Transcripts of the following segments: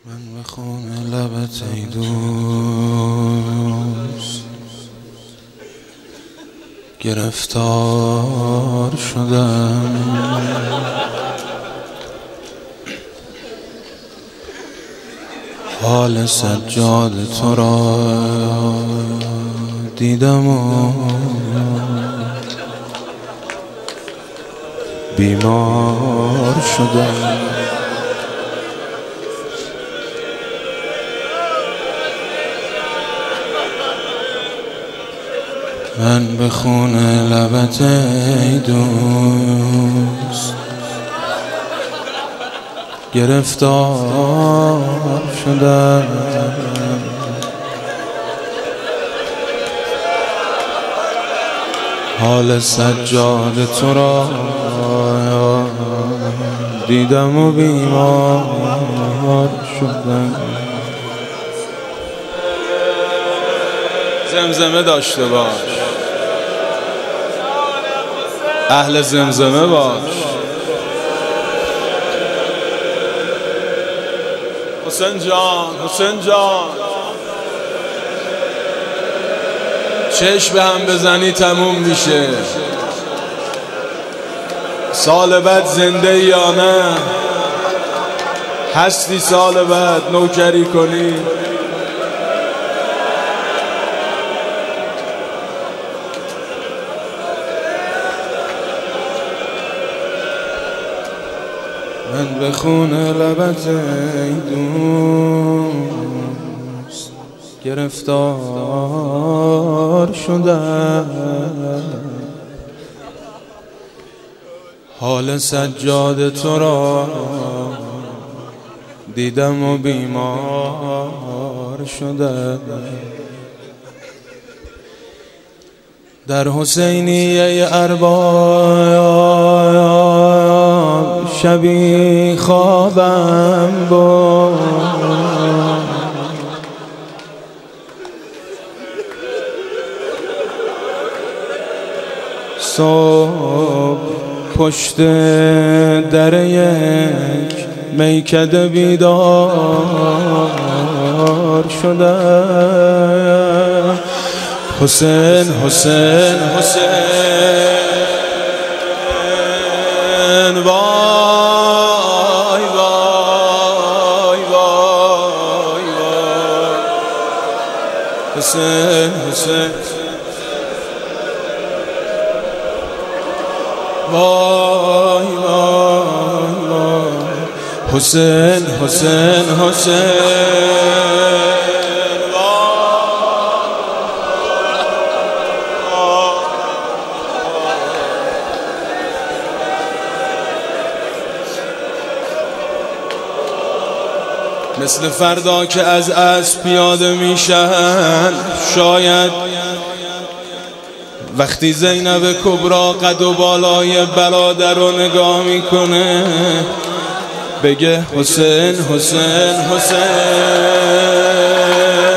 من به خون لبت ای دوست گرفتار شدم، حال سجاد تو را دیدم و بیمار شدم. من به خون لبت ای دوست گرفتار شدم، حال سجاد تو را دیدم و بیمار شدم. زمزمه داشته باش، اهل زمزمه باش. حسین جان، حسین جان، چشم به هم بزنی تموم میشه. سال بعد زنده یا نه؟ هستی سال بعد نوکری کنی؟ من به خون لبت ای دوست گرفتار شدم، حال سجاد تو را دیدم و بیمار شدم. در حسینیه ارباب شبی خوابم بود، صبح پشت در یک میکده بیدار شدم. حسین حسین حسین وای وای وای وای حسین حسین وای وای وای حسین حسین حسین مثل فردا که از اسب پیاده میشن، شاید وقتی زینب کبرا قد و بالای برادر رو نگاه میکنه بگه حسین حسین حسین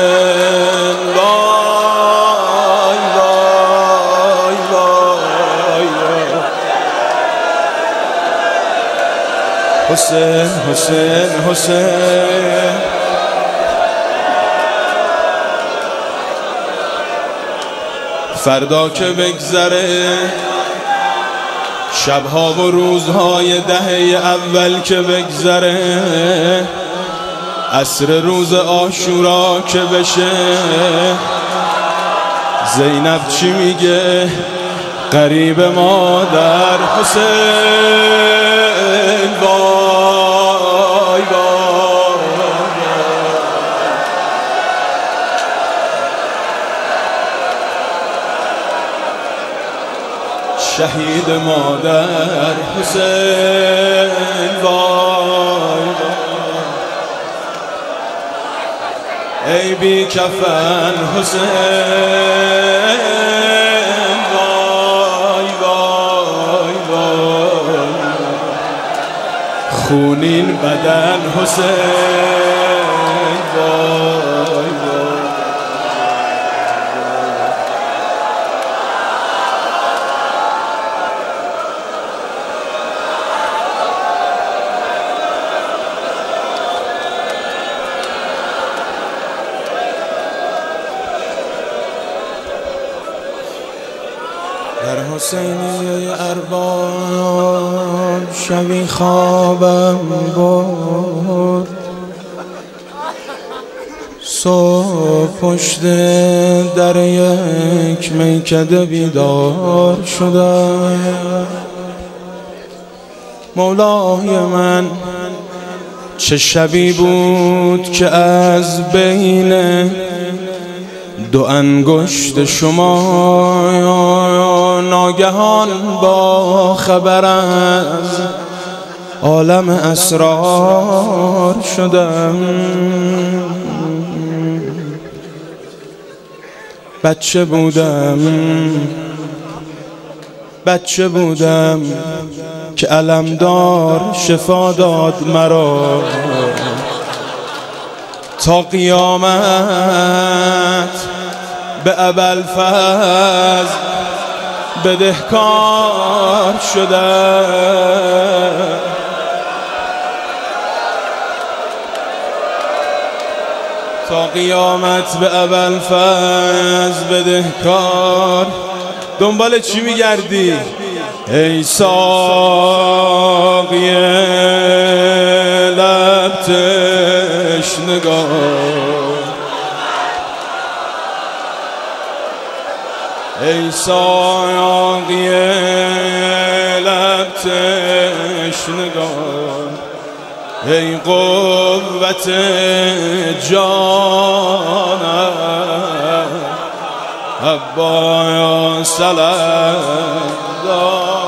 وای وای وای حسین حسین حسین. فردا که بگذره، شبها و روزهای دهه اول که بگذره، عصر روز عاشورا که بشه، زینب چی میگه؟ قریب مادر حسین وای وای شهید مادر حسین وای ای بی کفن حسین وای وای وای خونین بدن حسین وای وای. حسینی ارباب شبی خوابم برد، صبح پشت در یک میکده بیدار شدم. مولای من چه شبی بود که از بین دو انگشت شما ناگهان با خبر از عالم اسرار شدم. بچه بودم که علمدار شفا داد مرا، تا قیامت به ابوالفضل بدهکار شدم. تا قیامت به ابوالفضل بدهکار. دنبال چی میگردی؟ ای ساقی لب تشنگان، ای ساقی لب تشنگان، ای قوت جانم حبا سلام دار.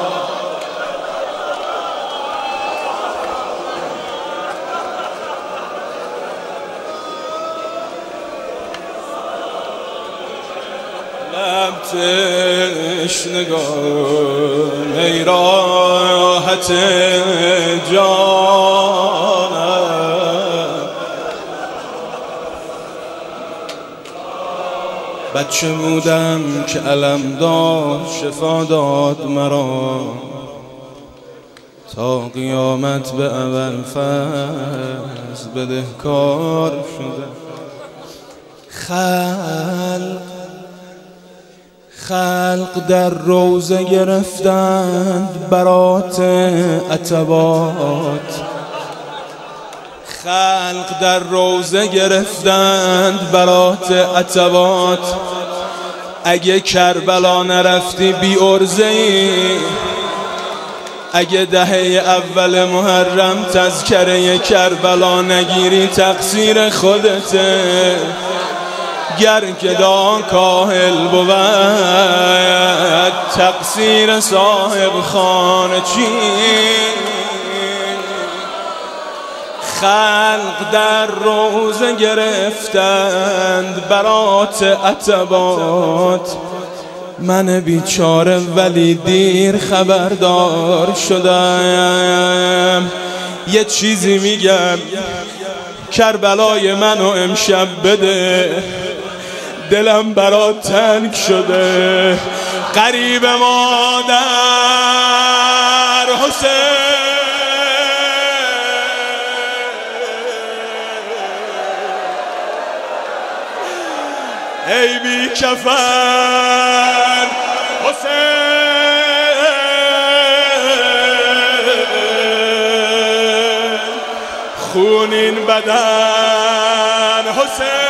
لب تشنگان ای راحت جانم، بچه بودم که علمدار شفا داد مرا، تا قیامت به ابوالفضل بدهکار شدم. خلق در روزه گرفتند برات عتبات، خلق در روزه گرفتند برات عتبات. اگه کربلا نرفتی بی ارزه‌ای، اگه دهه اول محرم تذکره کربلا نگیری تقصیر خودته. گر گدا کاهل بود تقصیر صاحب خانه چی؟ خلق در روزه گرفتند برات عتبات، من بیچاره ولی دیر خبردار شدم. یه چیزی میگم، کربلای منو امشب بده، دلم برات تنگ شده. قریب مادر حسین، ای بی کفن حسین، خونین بدن حسین،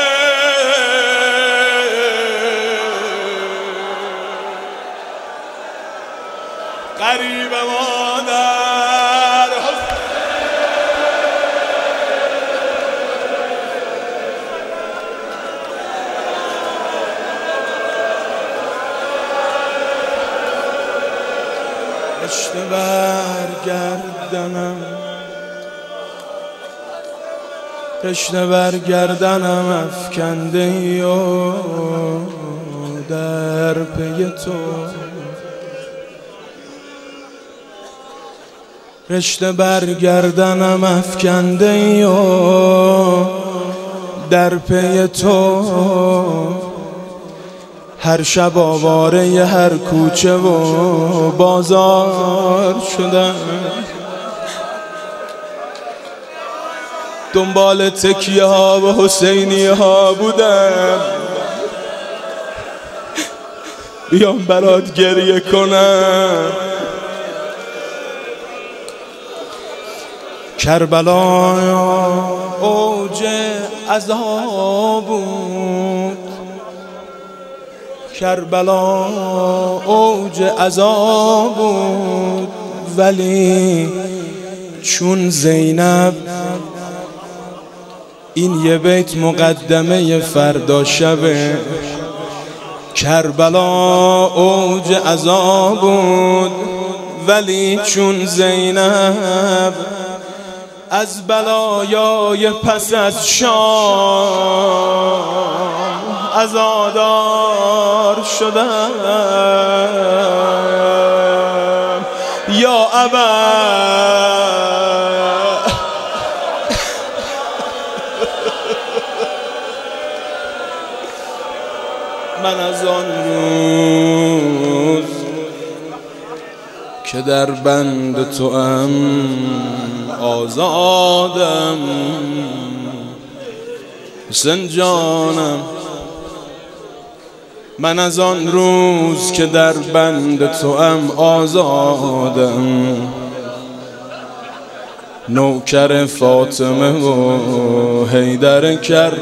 قریب مادر حسین. رشته برگردنم افکنده و در پی تو، رشته برگردنم افکنده و در پی تو. هر شب آواره هر کوچه و بازار شدم، دنبال تکیه ها و حسینی ها بودم. بیام برات گریه کنم. کربلا اوج عذاب بود، کربلا اوج عذاب بود، ولی چون زینب، این یه بیت مقدمه فردا شبه. کربلا اوج عذاب بود، ولی چون زینب از بلایای پس از شام عزادار شدم. یا ابا من از آن روز که در بند توام آزادم، حسین جانم. من از آن روز که در بند توام آزادم، نوکر فاطمه و حیدر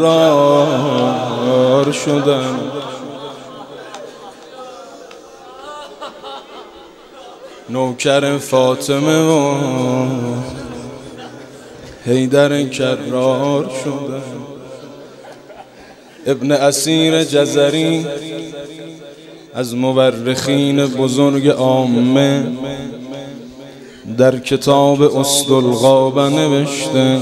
کرار شدم. نوکر فاطمه و حیدر کرار شدم. ابن اسیر جزری از مورخین بزرگ عامه در کتاب اسدالغابه نوشته،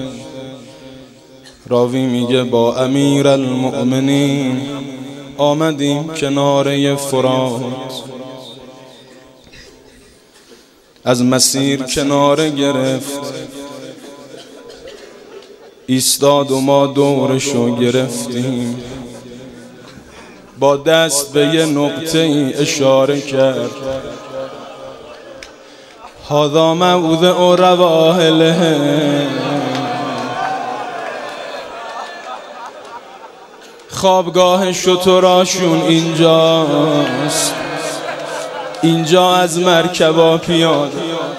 راوی میگه با امیر المؤمنین آمدیم کناره فرات، از مسیر کناره گرفت، ایستاد و ما دورشو گرفتیم، با دست به یه نقطه ای اشاره کرد. هذا موضع رواحلهم، خوابگاه شتراشون اینجاست، اینجا از مرکبا پیاده.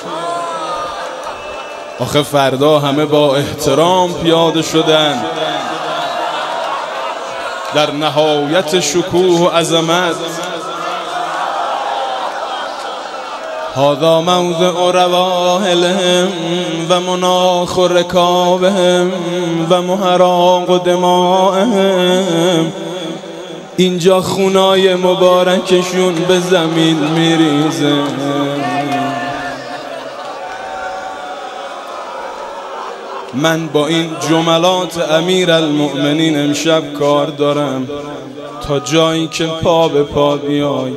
آخه فردا همه با احترام پیاده شدن در نهایت شکوه و عظمت. هذا موضع رواحلهم و مناخ رکابهم و محراق دمائهم، اینجا خونای مبارکشون به زمین میریزه. من با این جملات امیر المؤمنین امشب کار دارم تا جایی که پا به پا بیای.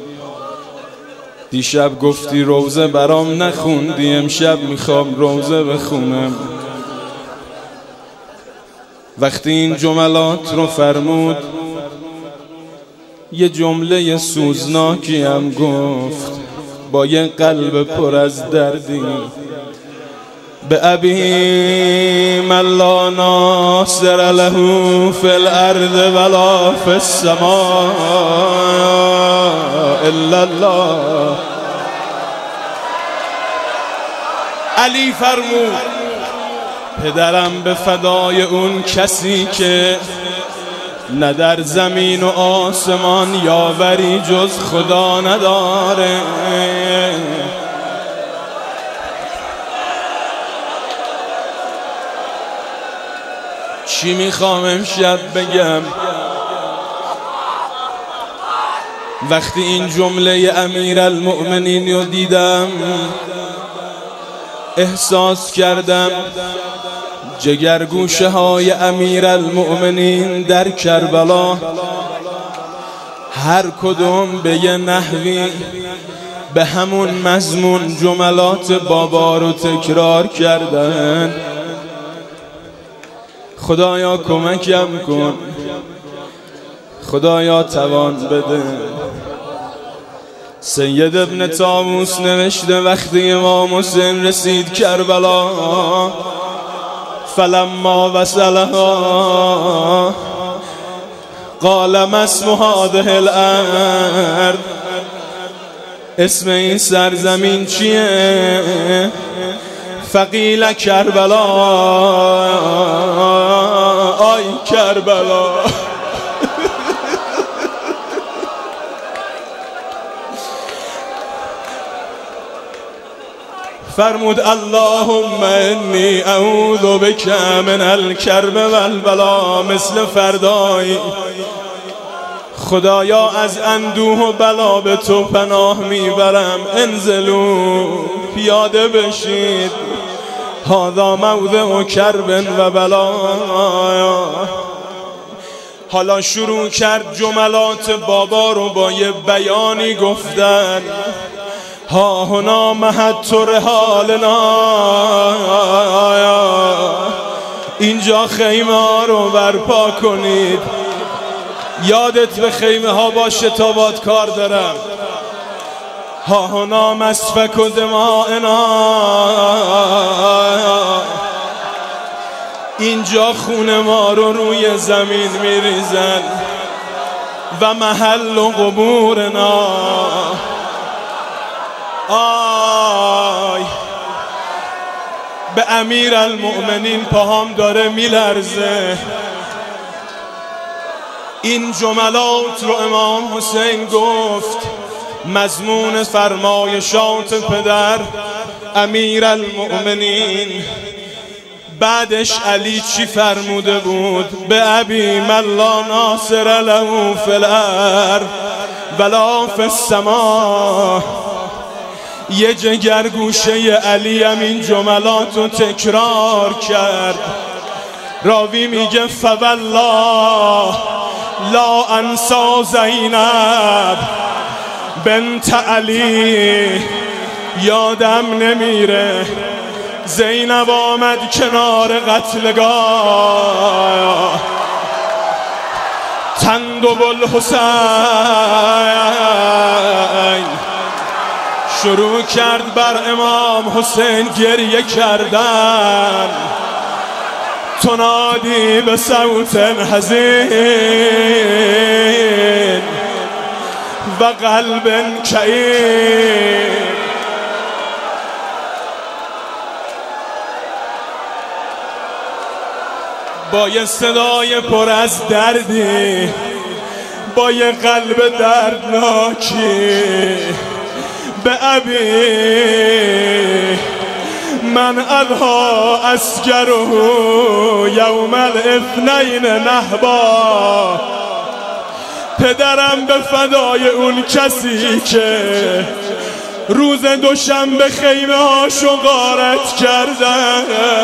دیشب گفتی روزه برام نخوندی، امشب میخوام روزه بخونم. وقتی این جملات رو فرمود، یه جمله سوزناکی هم گفت با یه قلب پر از دردی: به ابی من لا ناصر له فی الارض ولا فی السماء الا الله. علی فرمود پدرم به فدای اون کسی که نه در زمین و آسمان یاوری جز خدا نداره. چی میخوام امشب بگم؟ وقتی این جمله امیر المؤمنین رو دیدم، احساس کردم جگرگوشه های امیر المؤمنین در کربلا هر کدوم به یه نحوی به همون مضمون جملات بابا رو تکرار کردن. خدایا کمکم کن، خدایا توان بده. سید ابن طاووس نوشته وقتی امام حسین رسید کربلا، فلما وصلها قال ما اسم هذه الارض، اسم این سرزمین چیه؟ فقیل کربلا، آی کربلا. فرمود اللهم انی اعوذ بک من الکرب والبلا. مثل فردایی خدایا از اندوه و بلا به تو پناه میبرم. انزلوا، پیاده بشید، هذا موضع کرب و بلا. حالا شروع کرد جملات بابا رو با یه بیانی گفتن. ها هنا مهد رحالنا، اینجا خیمه ها رو برپا کنید. یادت به خیمه ها باشه تا باد کار دارم. ها هنا مسفک و دمائنا، اینجا خون ما رو روی زمین میریزن. و محل و قبورنا، آی به امیر المؤمنین پاهم داره میلرزه. این جملات رو امام حسین گفت، مضمون فرمایشات پدر امیر المؤمنین. بعدش علی چی فرموده بود؟ به ابی من لا ناصر له فی الارض ولا فی السماء. یه جگرگوشه علی هم این جملات رو تکرار کرد. راوی میگه فوالله لا انسا زینب بنت علی. یادم نمیره زینب آمد کنار قتلگاه، تندب الحسین شروع کرد بر امام حسین گریه کردن. تنادی به صوت حزین و قلب کئیب. با یه صدای پر از دردی، با یه قلب دردناکی، به ابی من اضحی اسکره یوم الاثنین نهبا. پدرم به فدای اون کسی که روز دوشنبه خیمه هاشو غارت کردن،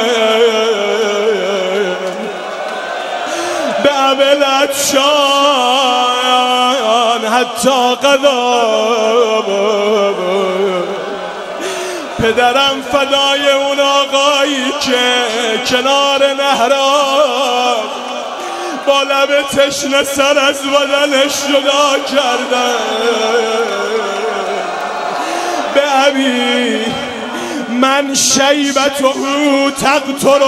به عبلت شان حتی قضا. پدرم فدای اون آقایی که کنار نهران با لب تشنه سر از بدنش جدا کردن. به ابی من شیبته تقطر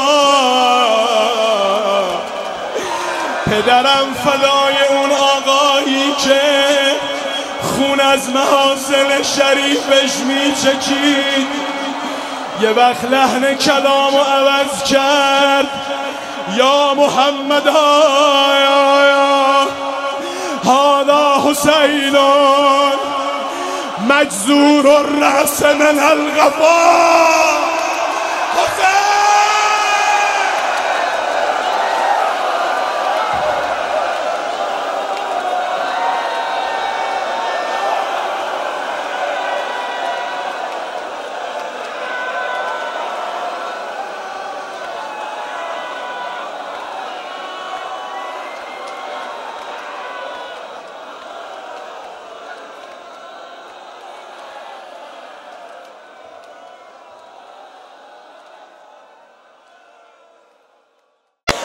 الدماء. پدرم فدای اون آقایی که خون از محاسن شریفش میچکید، یه وقت لحن کلامو عوض کرد. یا محمد هذا حسین مجزور الرأس من الغفار.